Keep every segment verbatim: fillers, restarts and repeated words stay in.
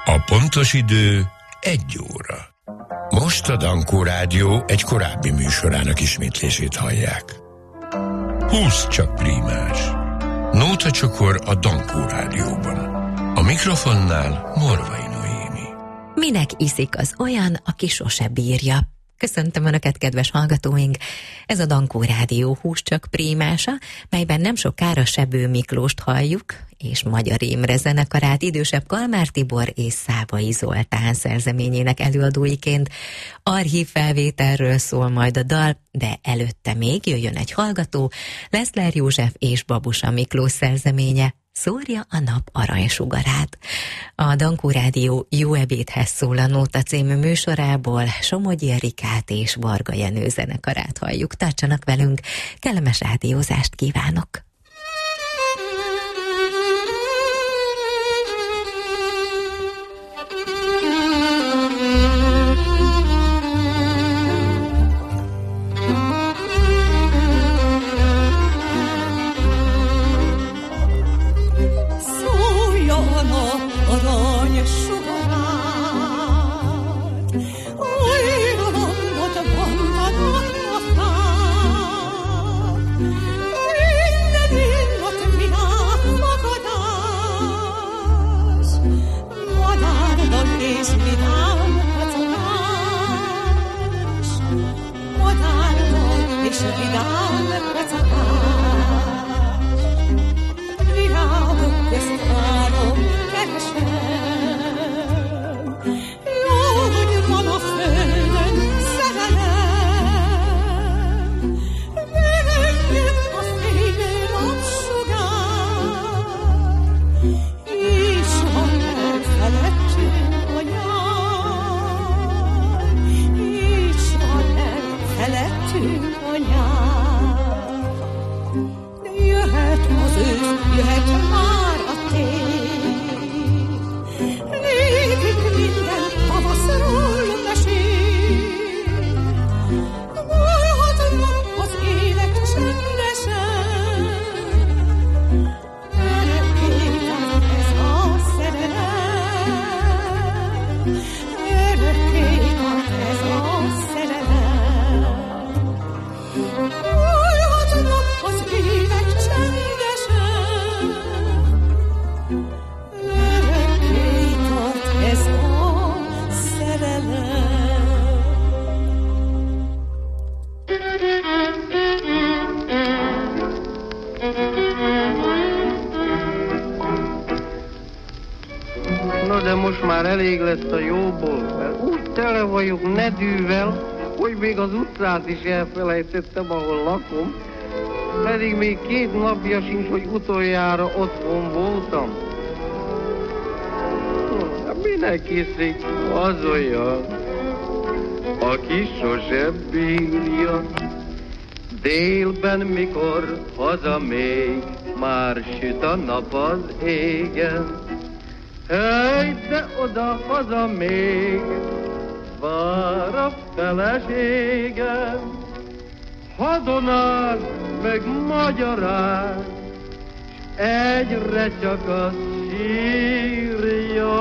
A pontos idő egy óra. Most a Dankó Rádió egy korábbi műsorának ismétlését hallják. Húsz csak prímás. Nóta csokor a Dankó Rádióban. A mikrofonnál Morvai Noémi. Minek iszik az olyan, aki sose bírja? Köszöntöm Önöket, kedves hallgatóink! Ez a Dankó Rádió húsz csak prímása, melyben nem sokára Sebő Miklóst halljuk, és Magyar Imre zenekarát idősebb Kalmár Tibor és Szávai Zoltán szerzeményének előadóiként. Archív felvételről szól majd a dal, de előtte még jöjjön egy hallgató, Leszler József és Babusa Miklós szerzeménye, Szórja a nap aranysugarát. A Dankó Rádió Jó ebédhez szól a Nóta című műsorából Somogyi Erikát és Varga Jenő zenekarát halljuk. Tartsanak velünk, kellemes rádiózást kívánok! Elég lesz a jóból, mert úgy tele vagyok nedűvel, hogy még az utcát is elfelejtettem, ahol lakom, pedig még két napja sincs, hogy utoljára otthon voltam. Minek iszik az olyan, aki sose bírja? Délben, mikor hazamegy, már süt a nap az égen. Hely, de oda-haza még vár a feleségem, hadonál meg magyaráz, egyre csak az sírja.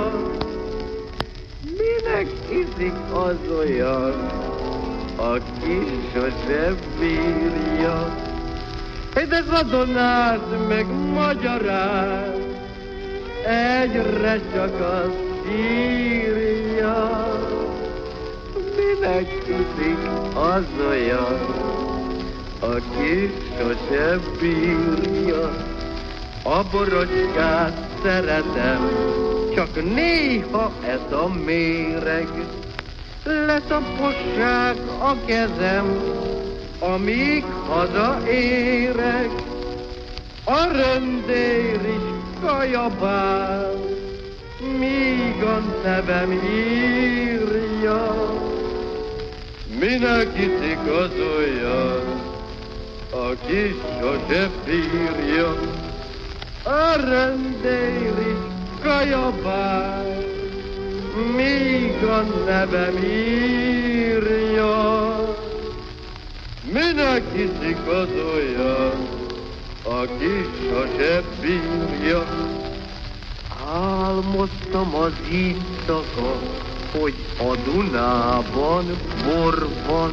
Minek iszik az olyan, aki sose bírja? Hely, de hadonál meg magyaráz, egyre csak az írja. Minek iszik az olyan, aki sose bírja? A borocskát szeretem, csak néha ez a méreg. Letapossák a kezem, amíg hazaérek. A röndér is kajabál, míg a nevem írja. Minek iszik az olyan, aki sose bírja? A röndér is kajabál, míg a nevem írja. Minek iszik az olyan, aki sose bírja? Álmodtam az éjszaka, hogy a Dunában bor van.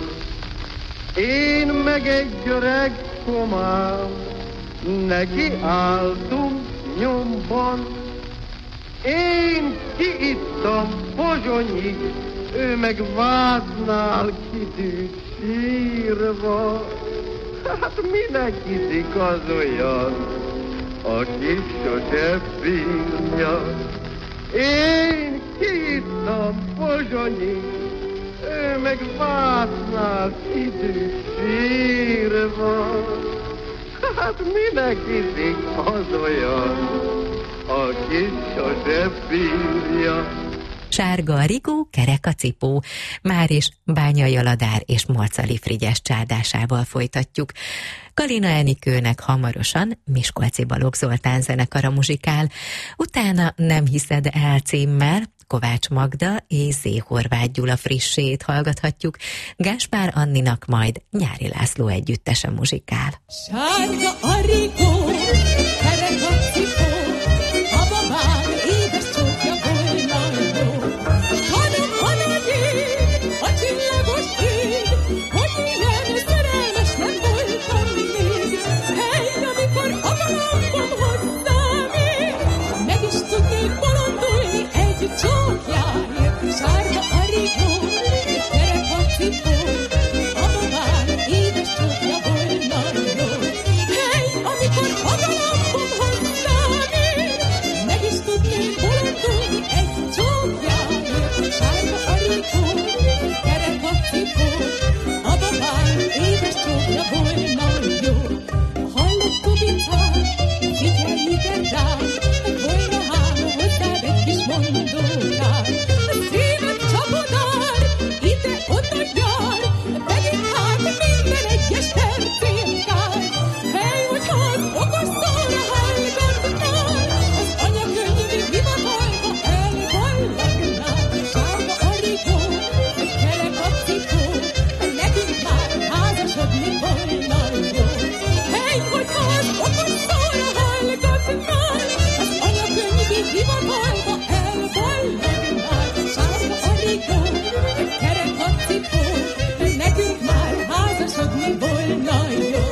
Én meg egy öreg komám, neki álltunk nyomban. Én kiittam pozsonyig, ő meg váznál kitűnt sírva. Hát minek iszik az olyan, aki sose bírja? Én kiittam pozsonyig, ő meg váznál kitűnt sírva. Hát minek iszik az olyan, aki sose bírja? Sárga a rigó, kerek a cipó. Már is Bányai Aladár és Morcali Frigyes csádásával folytatjuk. Kalina Enikőnek hamarosan Miskolci Balogh Zoltán zenekara muzsikál, utána Nem hiszed el címmel Kovács Magda és Zé Horváth Gyula frissét hallgathatjuk, Gáspár Anninak majd Nyári László együttese muzsikál. Sárga a rigó, kerek a cipó, a babám édes csókja volna jó. Hanem a nagy ég, a csillagos ég, hogy ilyen szerelmes nem voltam még. Hely, amikor a galambom hozzám ér, meg is tudnék bolondulni egy csókjáért. Sárga a rigó, kerek a cipó, a babám édes csókja volna jó. Hely, amikor a galambom hozzám ér, meg is tudnék bolondulni egy csókjáért. Sárga a rigó, kerek a cipó, a babám édes csókja volna jó. Hallott Kubicát, figyelj ide rám, volna ám hozzád egy kis mondókát. Szíved csapodár, ide-oda jár, pedig hát minden egyes percén kár. Hely, hogyha az okos szóra hallgatnál, az anyakönyvi hivatalba elvallagnál. Sárga a rigó, kerek a cipó, nekünk már házasodni volna jó. Hely, hogyha az okos szóra hallgatnál, az anyakönyvi hivatalba elvallagnál. Sárga a rigó, kerek a cipó, nekünk már házasodni volna jó.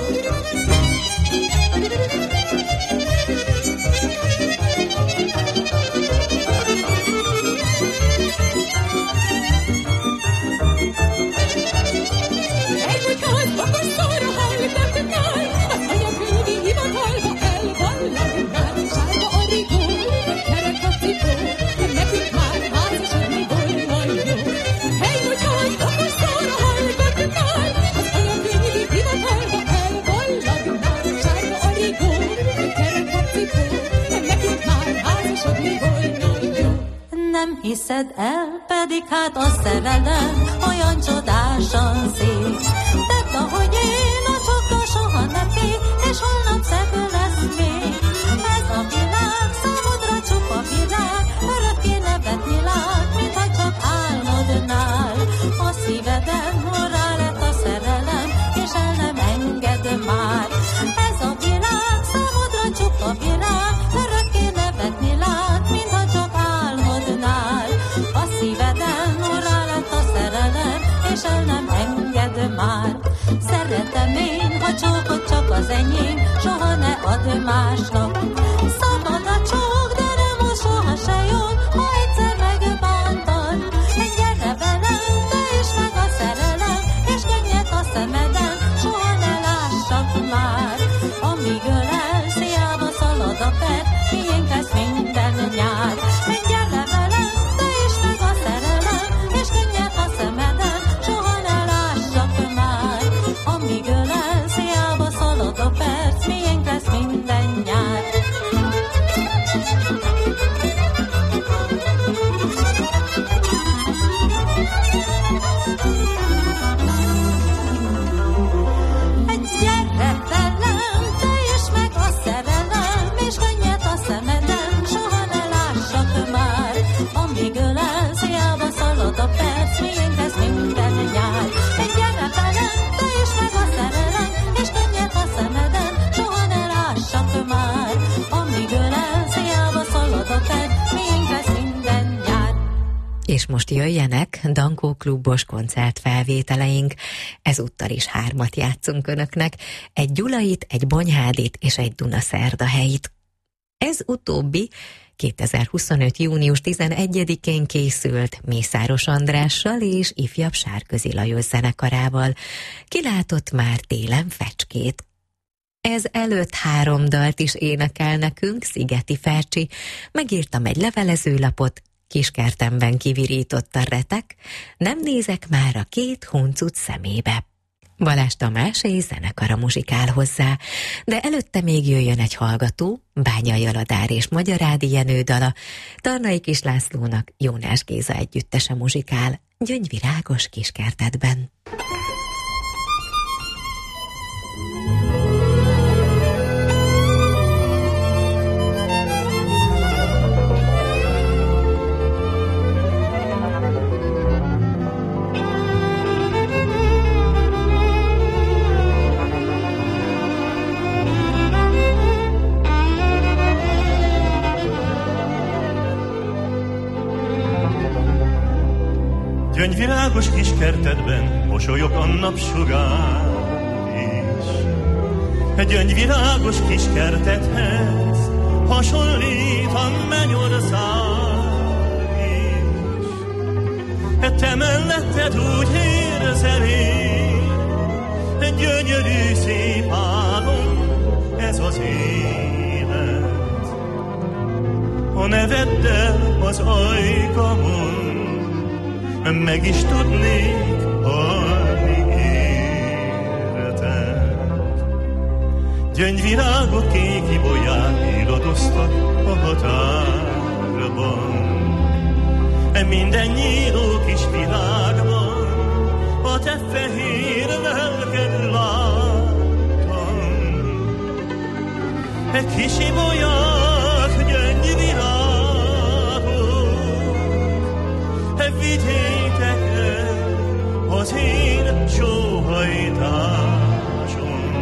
Hely, hogyha az okos szóra hallgatnál, az anyakönyvi hivatalba elvallagnál. Sárga a rigó, kerek a cipó, nekünk már házasodni volna jó. Hely, hogyha az okos szóra hallgatnál, az anyakönyvi hivatalba elvallagnál. Sárga a rigó, kerek a cipó, nekünk már házasodni volna jó. Nem hiszed el, pedig hát a szerelem olyan csodásan szép. Tedd, ahogy én, a csokka soha ne félj, és holnap szebb lesz még. Ez a világ számodra csupa világ, örökké nevetni lát, mintha csak álmodnál. A szíveden rá lett a szerelem, és el nem enged már. Ez a világ számodra csupa világ, örökké nevetni lát, mintha csak álmodnál. A szíveden rá lett a szerelem, és el nem enged már. Szeretem én, ha csókod csak az enyém, soha ne add másnak. Szabad a csók, de nem most soha se jön, ha egyszer megbántad. Gyere velem, te is meg a szerelem, és könnyed a szemeden, soha ne lássak már. Amíg ölelsz, hiába szalad a perc, miénk lesz minden nyár. Gyere velem, te is meg a szerelem, és könnyed a szemeden, soha ne lássak már. Amíg ölelsz, hiába szalad a perc, miénk lesz minden nyár. És most jöjjenek Dankó klubos koncertfelvételeink. Ezúttal is hármat játszunk önöknek. Egy Gyulait, egy Bonyhádit és egy Dunaszerdahelyit. Ez utóbbi kétezer-huszonöt. június tizenegyedikén készült Mészáros Andrással és ifjabb Sárközi Lajos zenekarával. Kilátott már télen fecskét. Ez előtt három dalt is énekel nekünk Szigeti Fercsi. Megírtam egy levelezőlapot, kiskertemben kivirított a retek, nem nézek már a két huncut szemébe. Balázs Tamás és zenekara muzsikál hozzá, de előtte még jöjjön egy hallgató, Bányai Aladár és Magyarádi Jenő dala, Tarnai Kis Lászlónak Jónás Géza együttese muzsikál, Gyöngyvirágos kiskertedben. Gyöngyvirágos kis kertedben mosolyog a napsugár is. Egy gyöngyvirágos kis kertedhez hasonlít a mennyország is. Te melletted úgy érzel én, egy gyönyörű szép álom, ez az élet. A neveddel az ajkamon meg is tudnék halni életet. Gyöngyvirágok kék ibolyák irodoztak a határban. Minden nyíló kis világban a te fehér lelked láttam. Egy kis ibolyák gyöngyvirágok, vigyétek el az én sóhajtásom,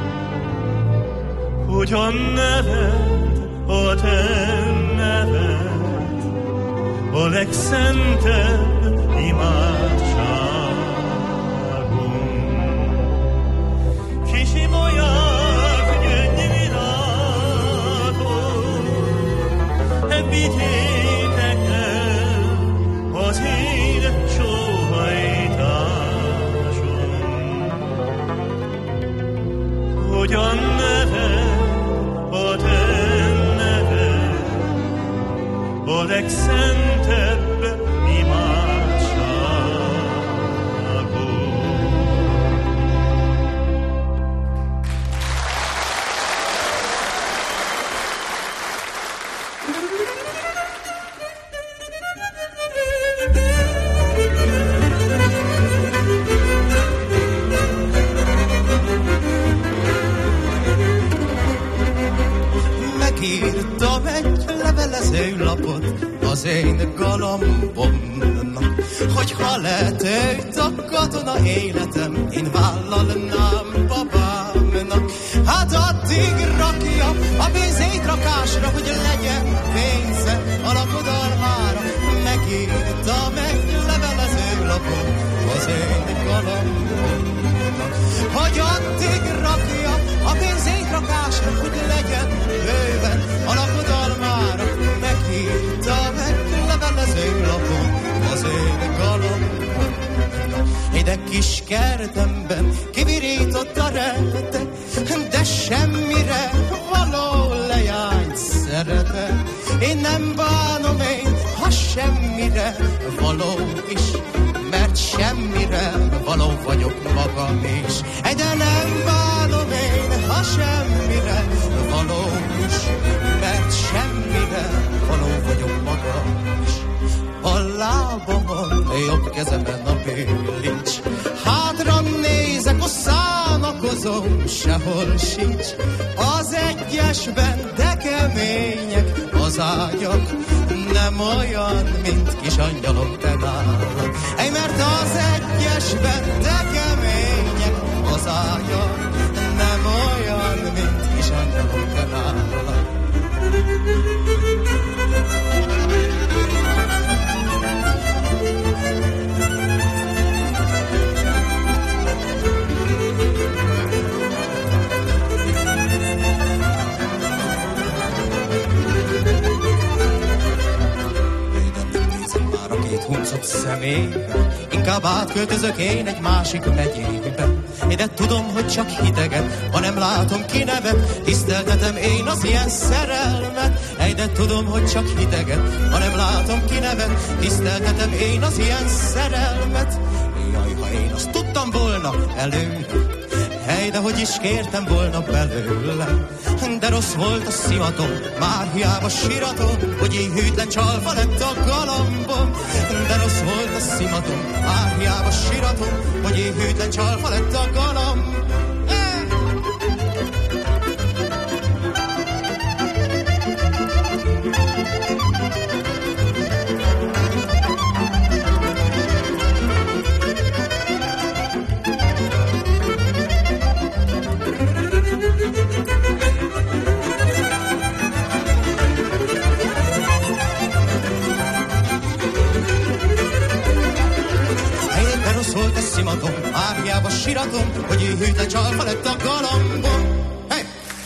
hogy a neved, a te neved a legszentebb imádságom. Kis ibolyák gyöngyvirágok, vigyétek el az én sóhajtásom, hogy a neved, a te neved a legszentebb imádságom. Megírtam egy levelezőlapot az én galambomnak, hogy ha letőjt a katona életem, én vállalnám babámnak. Hát addig rakja a pénzét rakásra, hogy legyen pénze a lakodalmára. Megírtam egy levelezőlapot az én galambomnak, hogy addig rakja a pénzét rakásra, hogy legyen bőven a lakodalmára. Meghívtam egy levelezőlapot az én galambomnak. Ide kis kertemben kivirított a retek, de semmire való lejányt szeretem. Én nem bánom én, ha semmire való is, mert semmire való vagyok magam is. De nem bánom én, ha semmire való is, mert semmire való vagyok magam is. A lábamon, jobb kezemen a bilincs, hátra nézek, a szánakozom, sehol sincs. Az egyesben, de kemények az ágyak, nem olyan, mint kis angyalok te nálad. Ej, mert az egyesben, de kemények az ágyak, nem olyan, mint kis angyalok te nálad. huncut szemébe, inkább átköltözök én egy másik megyébe. De tudom, hogy csak hideget, ha nem látom ki nevet, tiszteltetem én az ilyen szerelmet. De tudom, hogy csak hideget, ha nem látom ki nevet, tiszteltetem én az ilyen szerelmet. Jaj, ha én azt tudtam volna előre, hely, de hogy is kértem volna belőle. De rossz volt a szimatom, már hiába síratom, hogy így hűtlen csalva lett a galambom. De rossz volt a szimatom, már hiába síratom, hogy így hűtlen csalva lett a galamb. Árjába síratom, hogy én hűtlen csalva lett a galambom. Hey!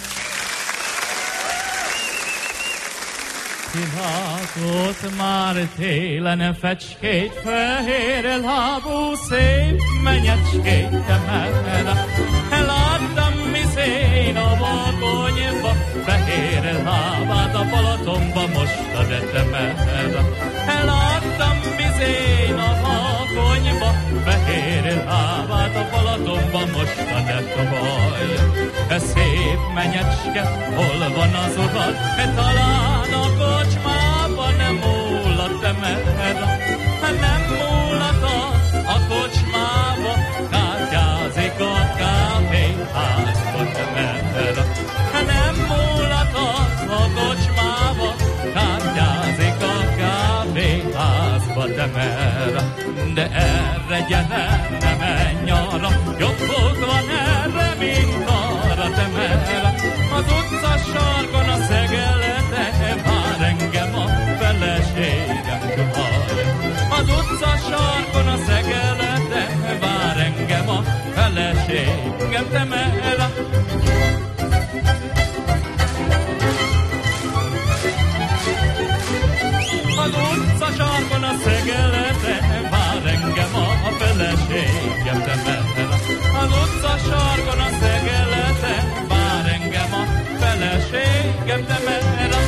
Kilátott már télen fecskét, fehér lábú szép menyecskét, te merre. Láttam miszén a vakonyba, fehér lábát a Balatonba mosta, de te merre. Láttam miszén a vakonyba, fehér lábát a Balatonba mosta, de tovaj. E szép menyecske, hol van az urad? E talán a kocsmába nem múlott, te merre. Nem múlott a kocsmába, kártyázik a kávéházba, te merre. Nem múlott a kocsmába, kártyázik a kávéházba, te merre. De erre gyere, ne menj arra, jobb fog van erre, mint arra, te merre. Az utca sarkon a szegelete, vár engem a feleségem juhaj. Az utca sarkon a szegelete, vár engem a feleségem, te merre. Az utca sarkon a szegelete, vár engem a feleségem, te merre. Az utca sarkon a szegelete, vár engem a feleségem, te merre.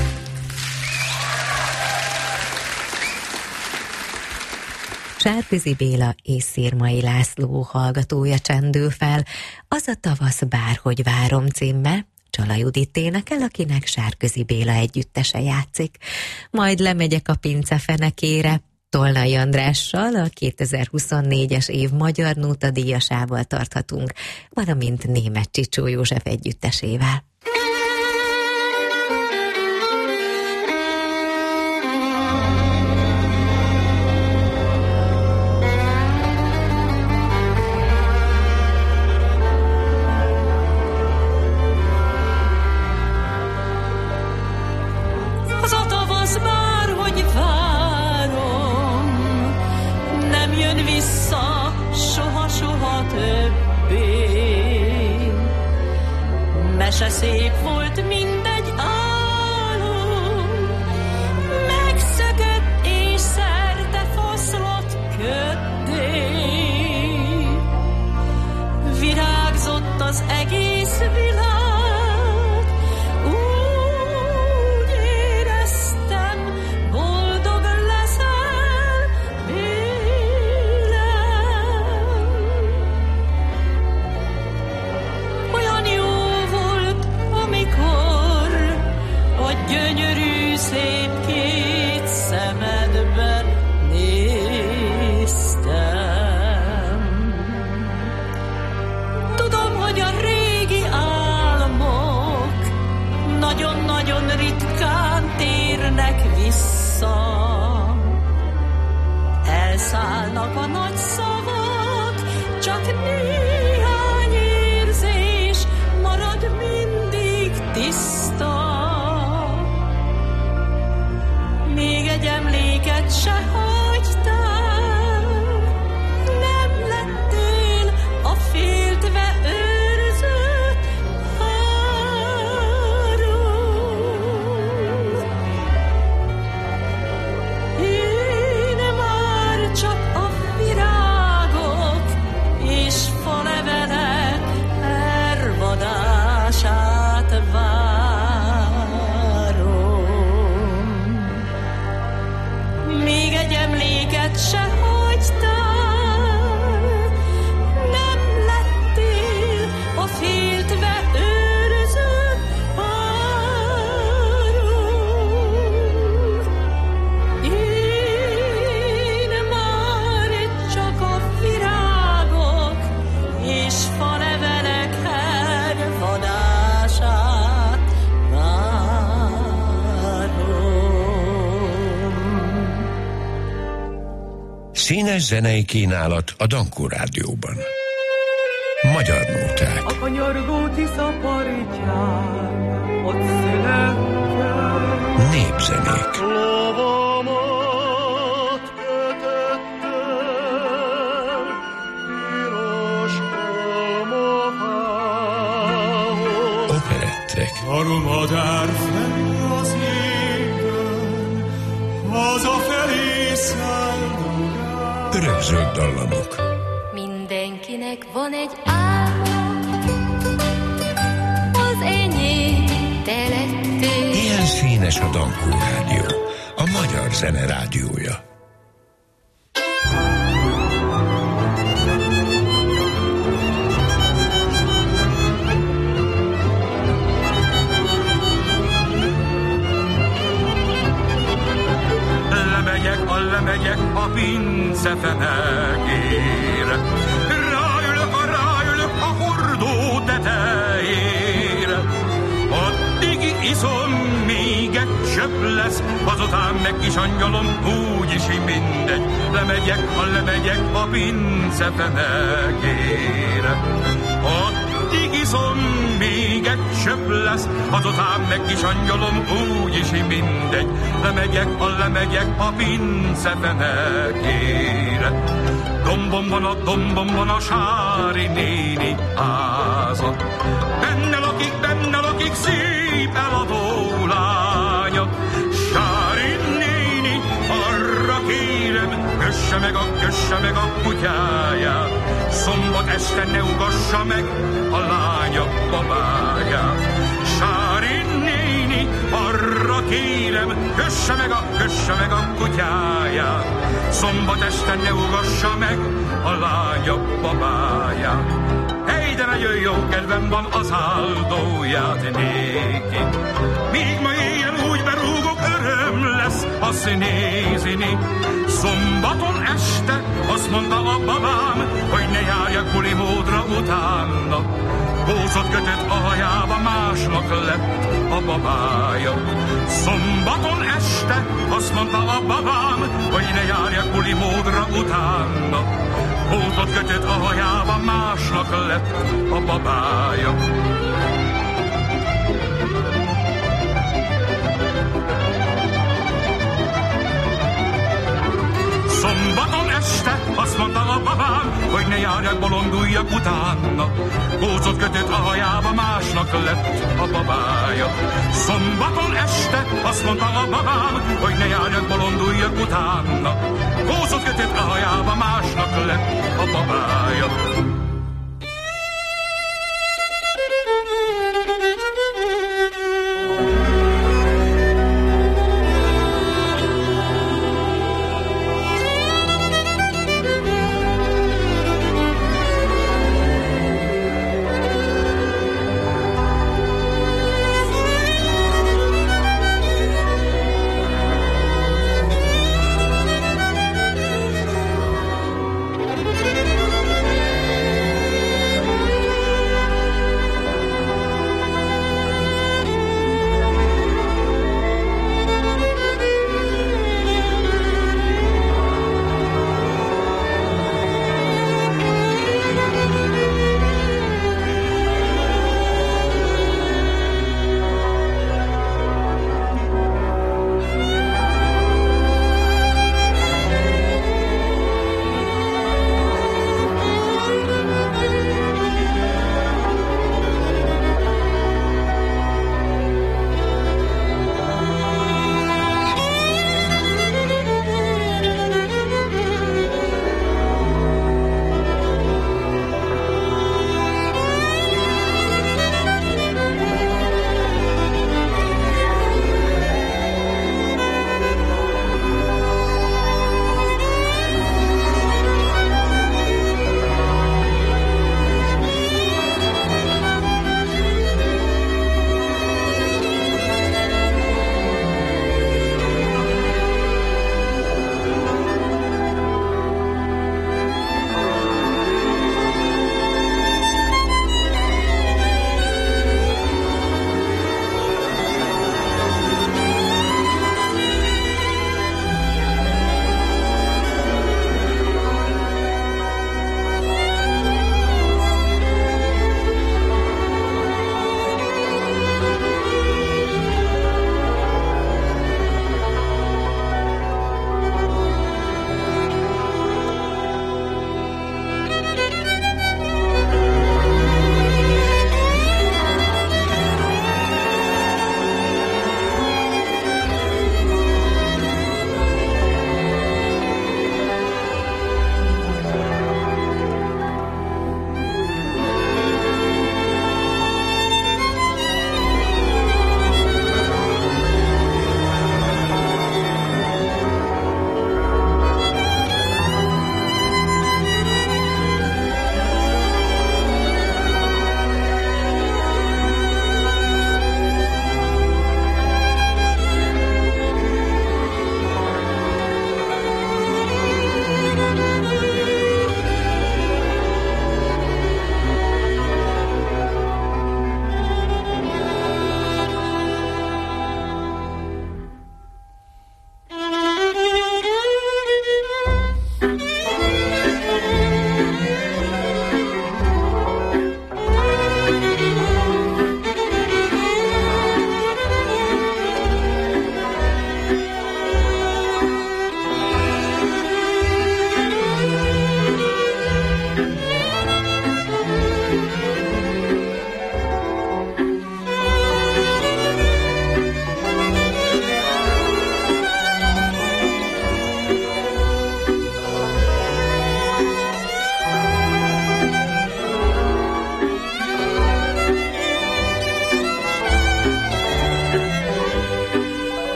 Sárközi Béla és Szirmai László hallgatója csendül fel, Az a tavasz bárhogy várom címmel, Csala Judit énekel, akinek Sárközi Béla együttese játszik. Majd lemegyek a pince fenekére, Tolnai Andrással, a kétezer-huszonnégyes év magyar nóta díjasával tarthatunk, valamint Németh Csicsó József együttesével. Se szép volt mindegy álom, megszökött és szerte foszlott köddé. Virágzott az egész világ, úgy éreztem, boldog leszel vélem. Olyan jó a gyönyörű szép két szemedben néztem. Tudom, hogy a régi álmok nagyon-nagyon ritkán térnek vissza. Elszállnak a nagy szavak, csak néhány érzés marad mindig tiszta. Még egy emléket se hagytál, nem lettél a féltve őrzött három. Én már Színes zenei kínálat a Dankó Rádióban. Magyar nóták. A kanyargó Tisza partján ott születtem. Népzenék. Lovamat kötöttem piros almafához. Operettek. Harmadár fenn az égen, hazafelé szállodál. Örökzöld dallamok. Mindenkinek van egy álma, az enyém te lettél. Ilyen színes a Dankó Rádió, a magyar zene rádiója. Lemegyek, a lemegyek a pince fenekére, ráülök, a ráülök a hordó tetejére. Addig iszom, még egy csöpp lesz, azután meg kis angyalom, úgyis mindegy. Lemegyek, a lemegyek a pince fenekére. Addig iszom, még egy csöpp lesz, azután meg kis angyalom, úgyis mindegy. Lemegyek, a lemegyek a pince fenekére. Dombom van a, dombom van a Sári néni háza. Benne lakik, benne lakik, szép eladó lánya. Sári néni, arra kérem, kösse meg a, kösse meg a kutyáját. Szombat este ne ugassa meg a lánya babáját. Sári néni, arra kérem, kösse meg a, kösse meg a kutyáját. Szombat este ne ugassa meg a lánya babáját. Hey, de ne jöjj, jó kedvem van az áldóját néki. Míg ma éjjel úgy berúgok, öröm lesz azt nézni. Szombaton este azt mondta a babám, hogy ne járjak buli módra utána. Gócot kötött a hajába, másnak lett a babája. Szombaton este azt mondta a babám, hogy ne járjak buli módra utána. Gócot kötött a hajába, másnak lett a babája. Szombaton este azt mondta a babám, hogy ne járjak, bolonduljak utána. Gócot kötött a hajába, másnak lett a babája. Szombaton este azt mondta a babám, hogy ne járjak, bolonduljak utána. Gócot kötött a hajába, másnak lett a babája.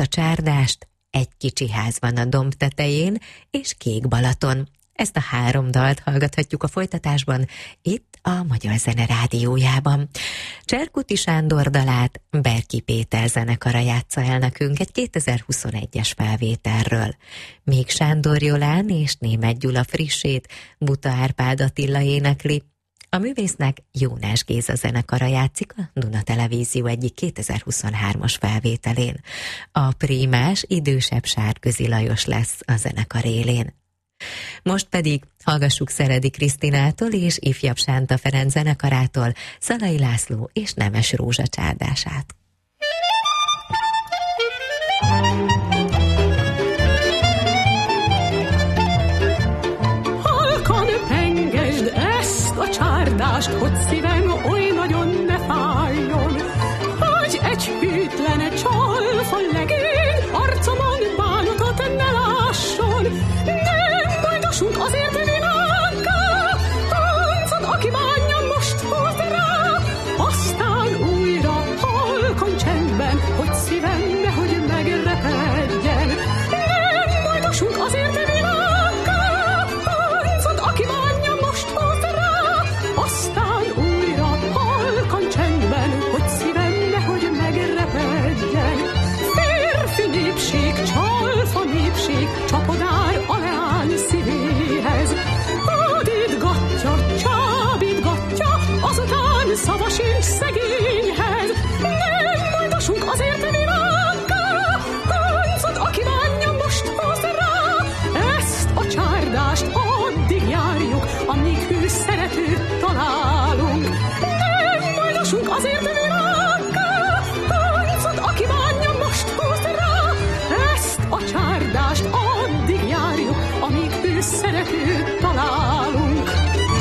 Rózsacsárdást, Egy kicsi ház van a domb tetején, és Kék Balaton. Ezt a három dalt hallgathatjuk a folytatásban, itt a Magyar Zene Rádiójában. Cserkuti Sándor dalát Berki Péter zenekara játsza el nekünk egy kétezer-huszonegyes felvételről. Még Sándor Jolán és Németh Gyula frissét Buta Árpád Attila énekli. A művésznek Jónás Géza zenekara játszik a Duna Televízió egyik kétezer-huszonhármas felvételén. A prímás idősebb Sárközi Lajos lesz a zenekar élén. Most pedig hallgassuk Szeredi Krisztinától és ifjabb Sánta Ferenc zenekarától Szalai László és Nemes Rózsa csárdását. Halkan pengesd ezt a csárdást, hogy szívem oly nagyon ne fájjon, hogy egy hűtlen csalfa legény arcomon bánatot ne lásson. Azért világká, táncod, aki bánja most hoz rá, aztán újra halkan csendben, hogy szívem nehogy megrepedjen. Nem bojdosunk azért világká, táncod, aki bánja most hoz rá, aztán újra halkan csendben, hogy szívem nehogy megrepedjen. Férfi népség, csalfa népség, csapodár a leány szívéhez. Hódítgatja, csábítgatja, azután szava sincs szegényhez. Nem bojdosunk azért világká, táncod, aki bánja most hoz rá. Ezt a csárdást addig járjuk, amíg hű szeretőt találunk. Nem bojdosunk azért világká, táncod, aki bánja most hoz rá. Ezt a csárdást addig járjuk, amíg hű szeretőt találunk.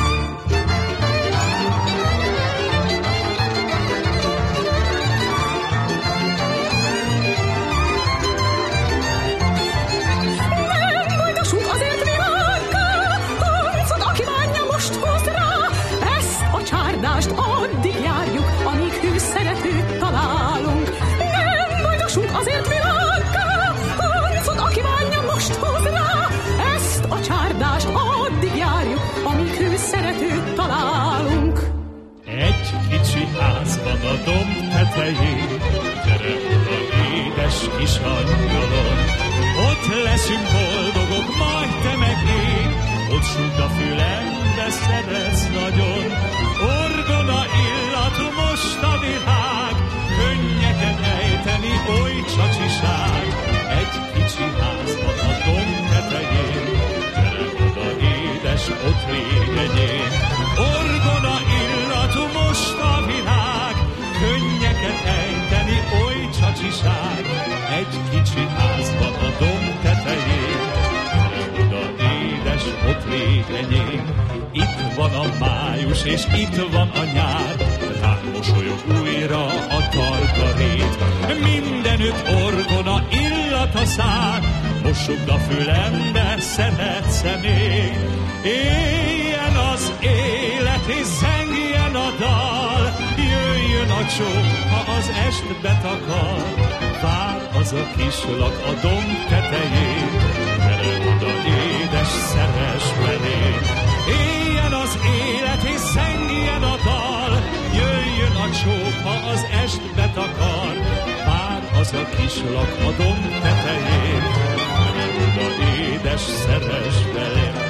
Nem bojdosunk azért világká, táncod, aki bánja most hoz rá. Ezt a csárdást addig járjuk, amíg hű szeretőt találunk. Nem bojdosunk azért világká, táncod, aki bánja most hoz rá. Ezt a csárdást addig járjuk, amíg hű szeretőt találunk. Egy kicsi ház van a domb tetején, gyere oda, édes kis angyalom. Ott leszünk boldogok, majd te meg én, ott súg a fülembe, szeretsz nagyon. Orgona illatú most a világ, könnyeket ejteni, oly csacsiság. Egy kicsi ház van a domb tetején, gyere oda, édes, ott légegyén. Orgona illatú most a világ, könnyeket ejteni, oly csacsiság. Egy kicsi ház van a domb tetején, gyere oda, édes, ott légegyén. Itt van a május, és itt van a nyár, ránk mosolyog újra a targarét. Mindenütt orgona illata szár, mosogd a fülembe, szeretsz-e még? Éljen az élet, és zengjen a dal, jöjjön a csók, ha az est betakar. Vár az a kislak a domb tetején, gyere oda, édes, szeres belém. Éljen az élet, és zengjen a dal, jöjjön a csók, ha az est betakar. Vár az a kislak a domb tetején, gyere oda, édes, szeres belém.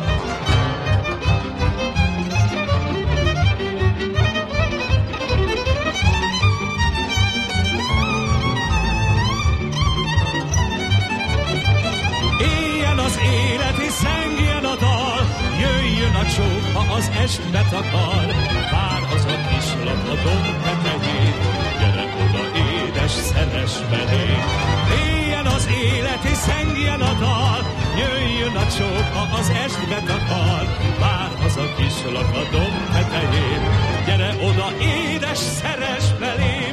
Az élet és zengjen a dal, jöjjön a csók, ha az est betakar. Vár az a kislak a domb tetején, gyere oda, édes, szeres belém. Éljen az élet és zengjen a dal, jöjjön a csók, ha az est betakar. Vár az a kislak a domb tetején, gyere oda, édes, szeres belém.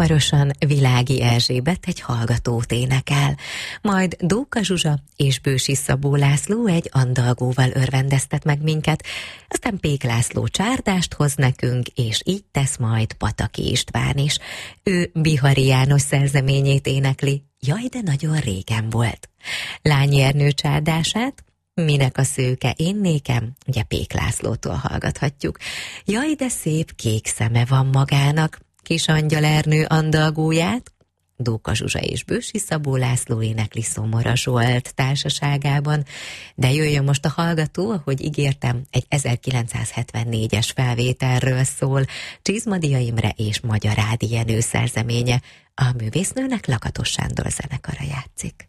hamarosan Világi Erzsébet egy hallgatót énekel, majd Dóka Zsuzsa és Bősi Szabó László egy andalgóval örvendeztet meg minket, aztán Pék László csárdást hoz nekünk, és így tesz majd Pataki István is. Ő Bihari János szerzeményét énekli, Jaj, de nagyon régen volt. Lányi Ernő csárdását, Minek a szőke én nékem, ugye Pék Lászlótól hallgathatjuk. Jaj, de szép kék szeme van magának, Kis Angyal Ernő andalgóját, Dóka Zsuzsa és Bősi Szabó László énekli Szomora Zsolt társaságában, de jöjjön most a hallgató, ahogy ígértem, egy ezerkilencszázhetvennégyes felvételről szól, Csizmadia Imre és Magyarádi Jenő szerzeménye, a művésznőnek Lakatos Sándor zenekara játszik.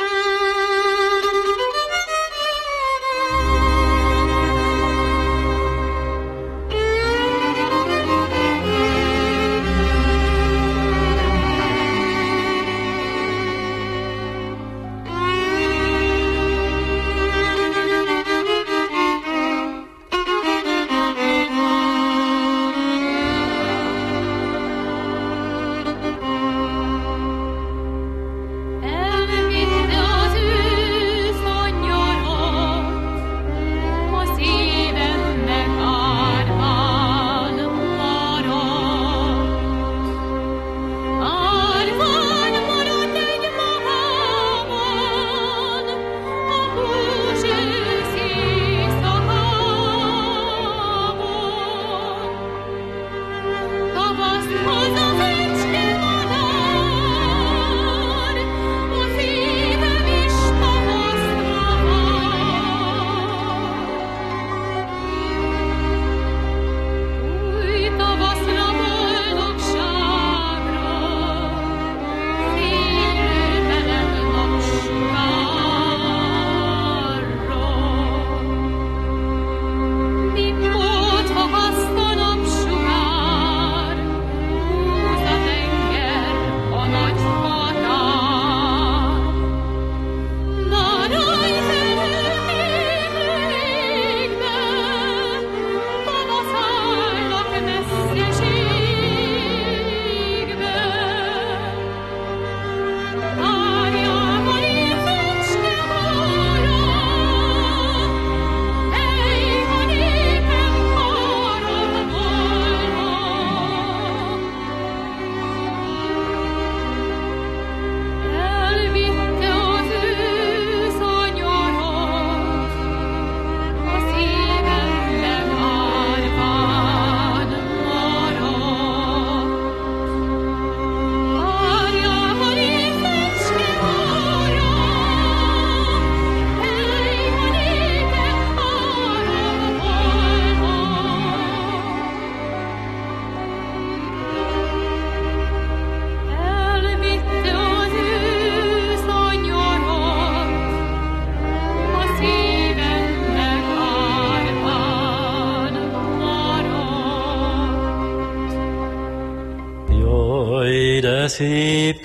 Szép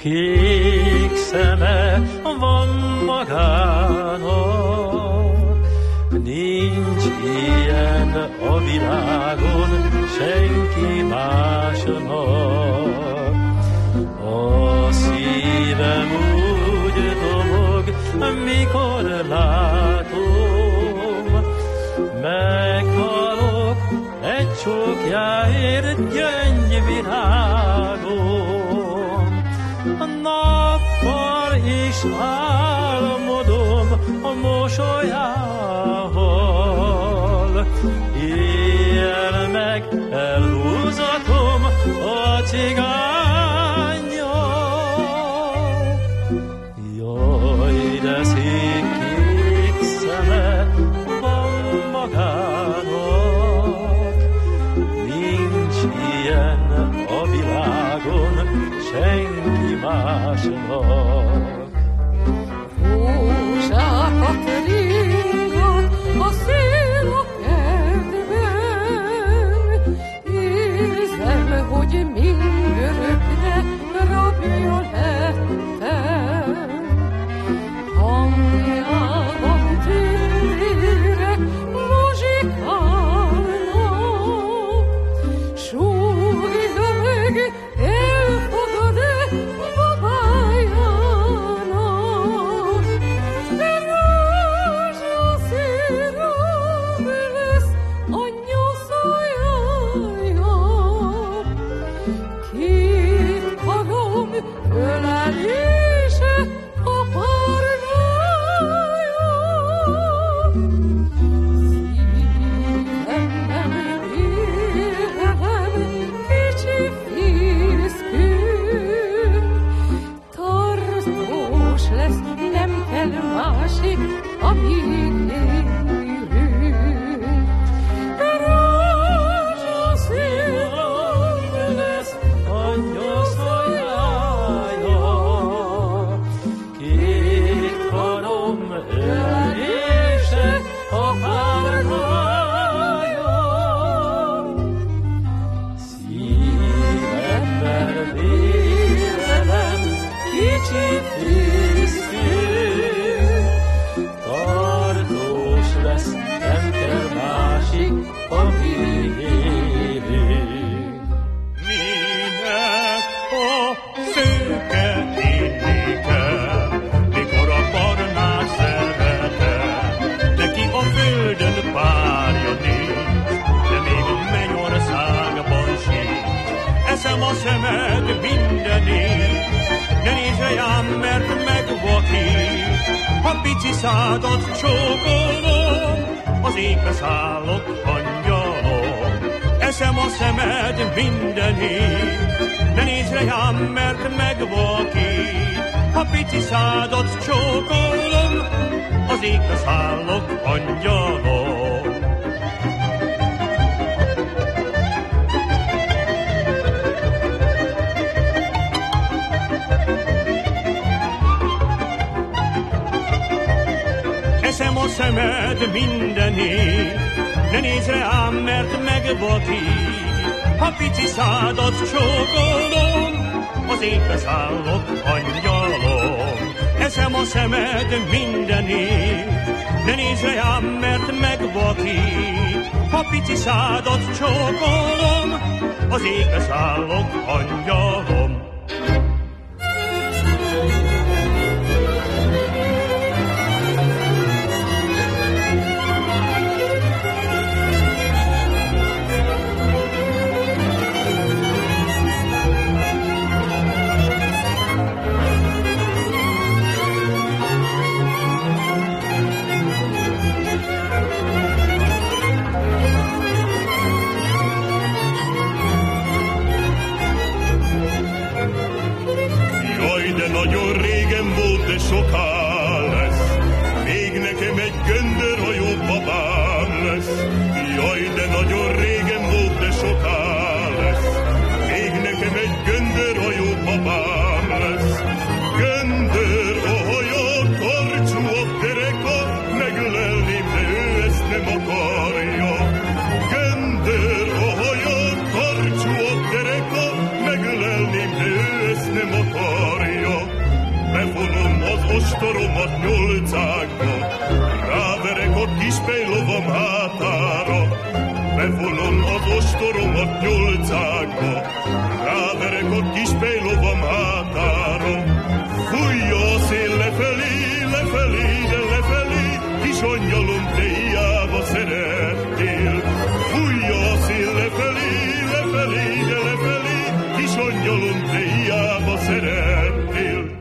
kék szeme van magának, nincs ilyen a világon senki másnak. A szívem úgy dobog, mikor látom, meghalok egy csókjáért gyöngyvirágon. Nappal is álmodom a mosolyával, éjjel meg elhúzatom a cigánnyal. Jaj, de szép kék szeme van magának, nincs ilyen a világon senki másnak. Rózsákat ringat a szél a kertben, érzem, hogy mindörökre rabja lettem. Hang lesz, nem kell másik, amíg élünk. Rózsaszín lesz anyja szajája, kék karom ölése a párnája. Szívemben vélelem kicsit tisztül, tartós lesz, nem kell másik, amíg élünk. Minek a szőke inni kell, mikor a barnát szeretem. Neki a földön párja nincs, de még a mennyországban sincs. Eszem a szemed mindenért, ne nézz rám, mert megvakít. Ha pici szádat csókolom, az égbe szállok, angyalom. Eszem a szemed mindenért, ne nézz rám, mert megvakít. Ha pici szádat csókolom, az égbe szállok, angyalom. Eszem a szemed mindenért, ne nézz rám, mert megvakít. Ha pici szádat csókolom, az égbe szállok, angyalom. Eszem a szemed mindenért, ne nézz rám, mert megvakít. Ha pici szádat csókolom, az égbe szállok, angyalom. Nagyon régen volt, de soká lesz, még nekem egy göndörhajó babám lesz. Jaj, de nagyon régen volt, de soká lesz, még nekem egy göndörhajó babám lesz. Göndör a haja, karcsú a dereka, meglelném, de ő ezt nem akarja. Göndör a haja, karcsú a dereka, meglelném, de ő ezt nem akarja. Bevonom az ostoromat nyolcákba, ráverek a kis fejlovam hátára. Bevonom az ostoromat nyolcákba, ráverek a kis fejlovam hátára. Fújja a szél lefelé, lefelé, de lefelé, kis angyalom, te hiába szerettél. Fújja a szél lefelé, lefelé, de lefelé, kis angyalom, te hiába szerettél.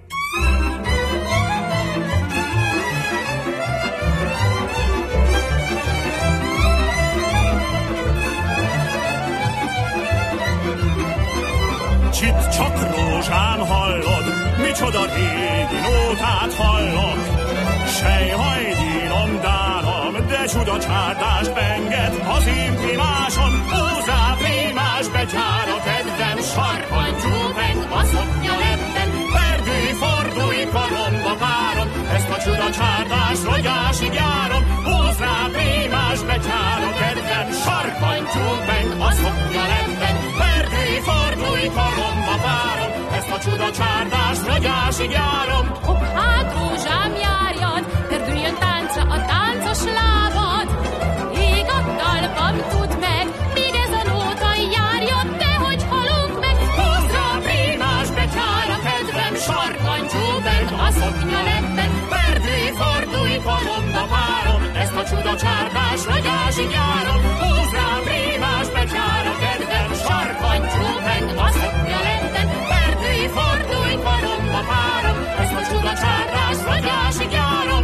Csit csak rózsám hallod, micsoda régi nótát hallok. Sej hajdínom dárom, de csuda csárdást enged az én primásom. Húzá primás becsár a kedvem, sarkantyú meg a szoknya lepben. Perdülj, fordulj, karomba párom, ezt a csuda csárdást rogyásig járom. Húzá primás becsár a kedvem, sarkantyú meg a szoknya lepben. Perdülj, fordulj, karomba párom, ezt a csuda csárdást rogyásig járom. Hopp, hát rózsám járjad, perdüljön táncra a táncos lábad. Ég a talpam, tudd meg, míg ez a nóta járjon, dehogy halunk meg. Húzd rá primás becsár a kedvem, sarkantyú bent a szoknya lepben. Perdülj, fordulj, karomba párom, ezt a csuda csárdást rogyásig járom. Húzd rá primás becsár a kedvem, sarkantyú bent a szoknya lepben. Perdülj, fordulj, karomba párom, ezt a csuda csárdást rogyásig járom.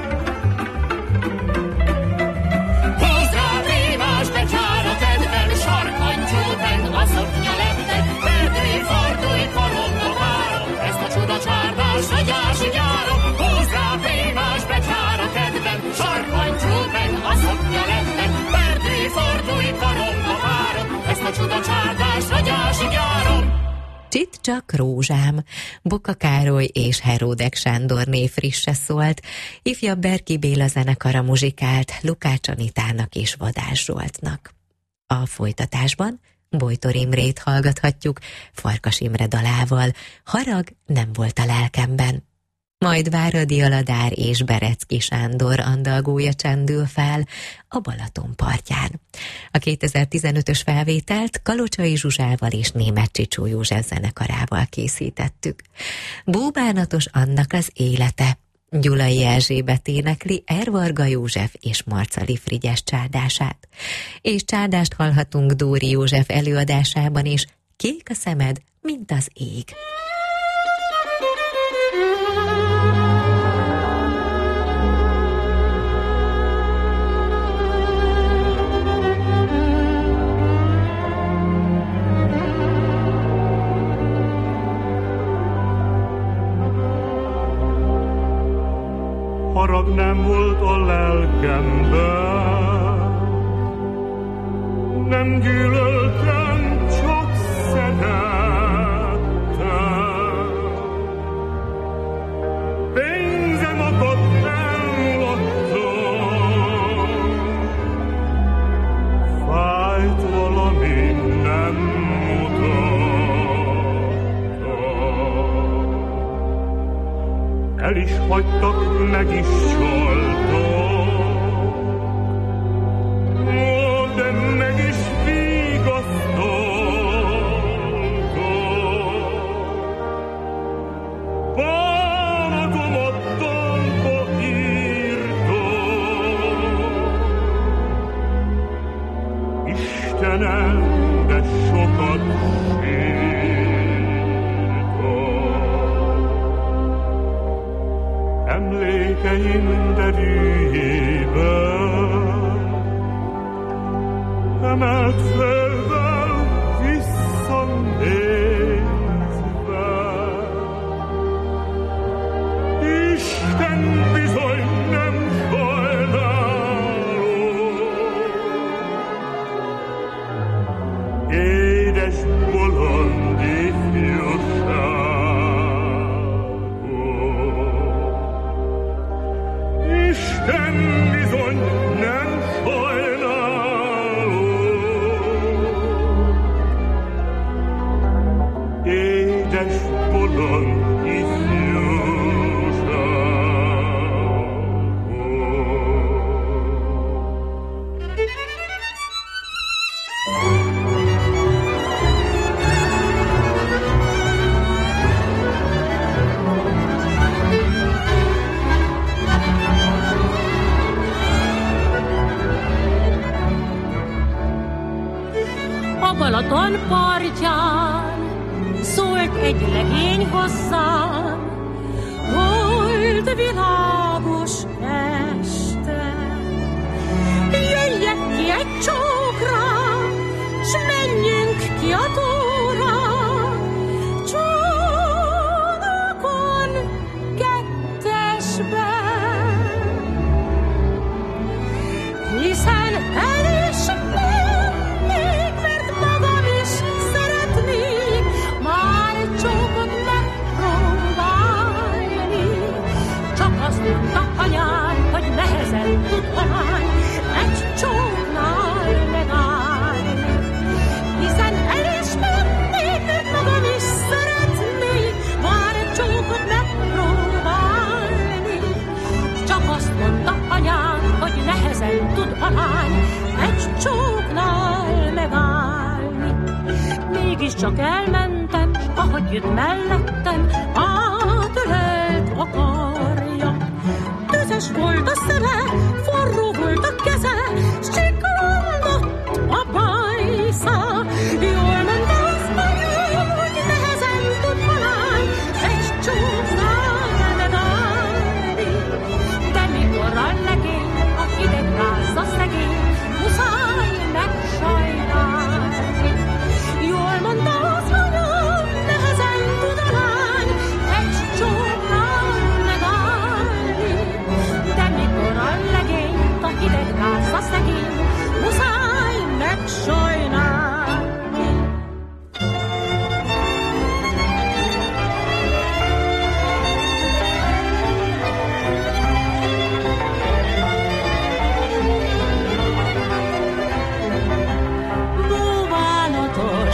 Húzd rá primás becsár a kedvem, a csuda csárdás, ragyásig járom. Csit csak rózsám, Boka Károly és Heródek Sándorné frisse szólt, ifjabb Berki Béla zenekara muzsikált Lukács Anitának és Vadás Zsoltnak. A folytatásban Bojtor Imrét hallgathatjuk Farkas Imre dalával, Harag nem volt a lelkemben. Majd Váradi Aladár és Berecki Sándor andalgója csendül fel a Balaton partján. A kétezer-tizenötös felvételt Kalocsai Zsuzsával és Németh Csicsó József zenekarával készítettük. Búbánatos Annak az élete, Gyulai Erzsébet énekli Ervarga József és Marcali Frigyes csárdását. És csárdást hallhatunk Dóri József előadásában is, Kék a szemed, mint az ég. Harag nem volt a lelkemben, nem gyűlöltem, csak szerettem. Pénzemat eladtam, fájt valami nem mutattam. El is hagytak, meg is csaltak, de meg is vigasztaltak. Bánatomat talpba írtam, Istenem, de sokat emlékeim derűjében emelt fölvel visszanézve. Isten bizony nem sajnálom, édes bolond ifjúság. Isten bizony nem sajnálom, édes bolond ifjúság. A Balaton partján szólt egy legény hozzám, volt világos este. Jöjjek ki egy csókra, s menjünk ki a tóra, csónakon kettesben, hiszen elismernék, mert magam is szeretnék már egy csókot megpróbálni. Csak azt mondta anyám, hogy nehezen tud a lány egy csóknál megállni. Hiszen elismernék, mert magam is szeretnék már egy csókot megpróbálni. Csak azt mondta anyám, hogy nehezen tud a lány egy csóknál megállni. Mégiscsak elmentem, s ahogy jött mellettem, átölelt a karja. Tüzes volt a szeme, forró volt a keze, s csikrondott a bajsza. Jól ment az nagyon, hogy nehezen tud a lány egy csóknál megállni. De mikor a legény, a hideg rázza szegény, muszáj megsajnálni. Jól mondta az anya, nehezen tud a lány egy csóknál megállni. De mikor a legény, a hideg rázza szegény,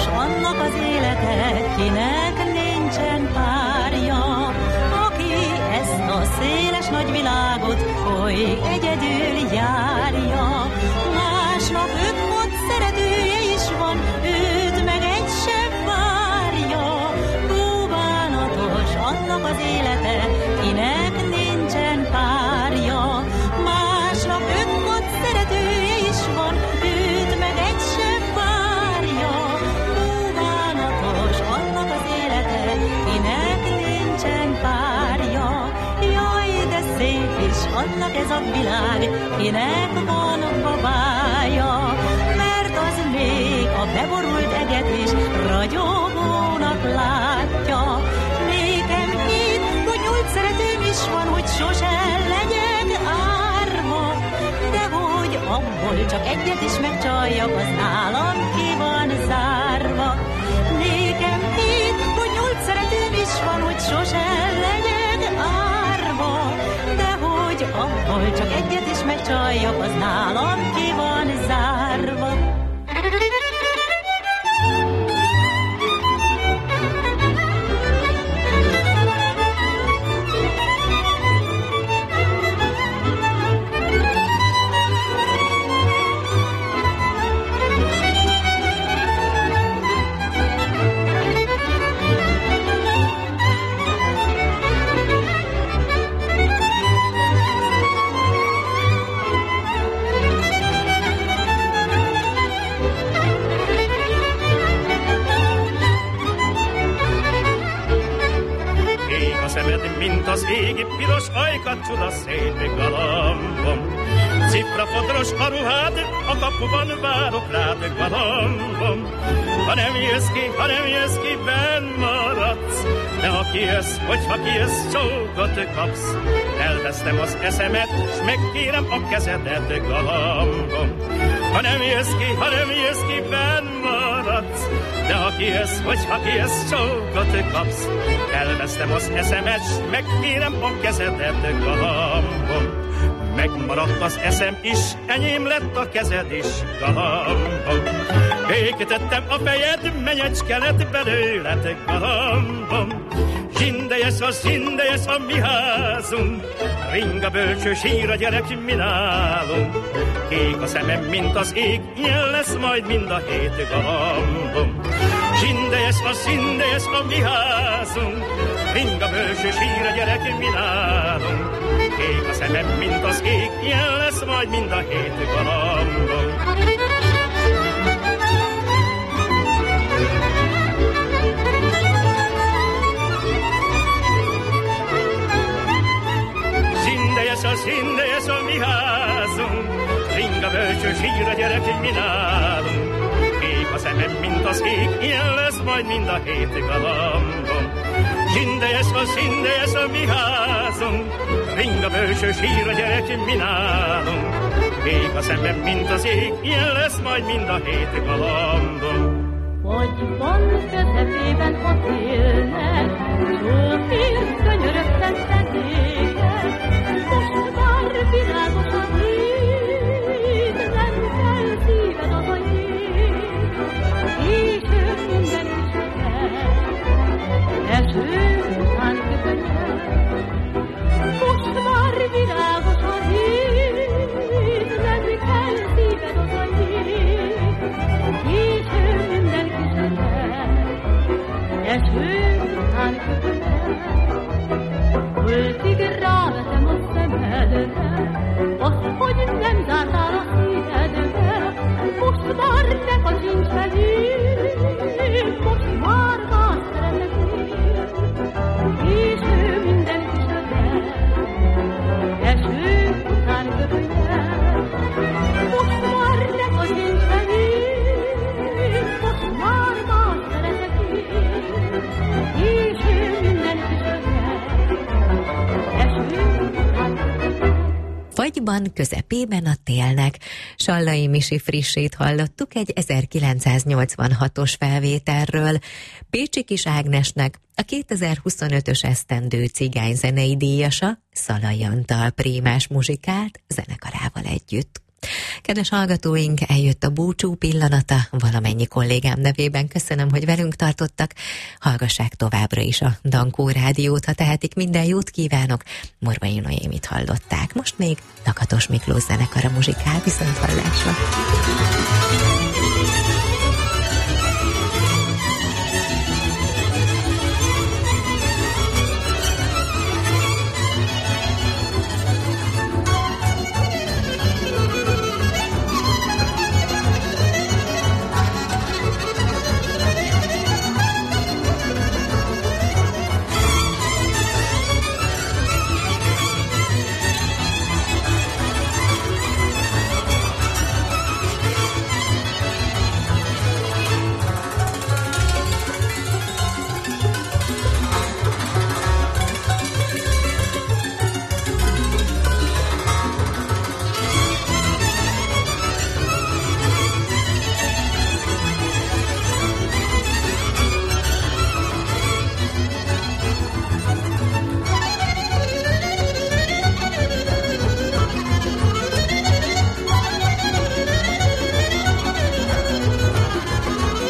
csodálatos annak az élete, kinek nincsen párja, aki ezt a széles nagy világot oly egyedül járja. Másnak öt-hat szeretője is van, őt meg egy sem várja. Búbánatos annak az élete, kinek nincsen párja. Másnak öt-hat szeretője is van, őt meg egy sem várja. Búbánatos annak az élete, kinek nincsen párja. Jaj, de szép is annak ez a világ, kinek van babája. Mert az még a beborult eget is ragyogónak látja. Nékem két vagy nyolc szeretőm is van, hogy sose legyek árva. De hogy abból csak egyet is megcsaljak, az nálam ki van zárva. Nékem két vagy nyolc szeretőm is van, hogy sose legyek árva. De hogy abból csak egyet is megcsaljak, az nálam ki van zárva. Mint az égi piros ajkat csuda szép galambom. Cifra fodros a ruhád, a kapuban várok rád galambom. Ha nem jössz ki, ha nem jössz ki, benn maradsz. De ha kijössz, hogyha kijössz, csókot kapsz. Elvesztem az eszemet, s megkérem a kezedet galambom. Ha nem jössz ki, ha nem jössz ki, benn maradsz. De ha kijössz, hogyha kijössz, csókot kapsz. Elvesztem az eszemet, s megkérem a kezedet galambom. Megmaradt az eszem is, enyém lett a kezed is, galambom. Békítettem a fejed, menyecske lett belőled, galambom. Zsindejes a zsindejes a mi házunk, ring a bölcső, sír a gyerek, mi nálunk. Kék a szemem, mint az ég, ilyen lesz majd mind a hét, galambom. Zsindejes a zsindejes a mi házunk, ring a bölcső, sír a gyerek, mi nálunk. Kék a szemem, mint az ég, ilyen lesz majd mind a hét, galambom. Zsindejes a zsindejes a mi házunk, ring a bölcső, sír a gyerek, mi nálunk. Kék a szemem, mint az ég, ilyen lesz majd mind a hét, galambom. Zsindejes a zsindejes a mi házunk, ring a bölcső, sír a gyerek, mi nálunk. Kék a szemem, mint az ég, ilyen lesz majd mind a hét, galambom. Vagy van közepében a télnek, sófér könyörögten tetéket, most már világos a híd, nem kell szíved az a jég, később minden is kell, eső után köpönyel. Most már világos a híd, nem kell szíved az a jég, később minden is kell, eső után köpönyel. Öltig rávetem a szemedre, azt, hogy nem zártál a szívedbe. Most már ne kacsincs felém, most már már szeretek én. Késő minden kisödel, eső után köpönyel. Most már ne kacsincs felém, most már már szeretek én. Késő minden kisödel, Fagyban közepében a télnek. Sallai Misi frissét hallottuk egy ezerkilencszáznyolcvanhatos felvételről. Pécsi Kis Ágnesnek a kétezer-huszonötös esztendő cigányzenei díjasa, Szalai Antal prémás muzsikált zenekarával együtt. Kedves hallgatóink, eljött a búcsú pillanata, valamennyi kollégám nevében köszönöm, hogy velünk tartottak. Hallgassák továbbra is a Dankó Rádiót, ha tehetik, minden jót kívánok. Morvai Noémit hallották. Most még Lakatos Miklós zenekara muzsikál, viszont hallásra.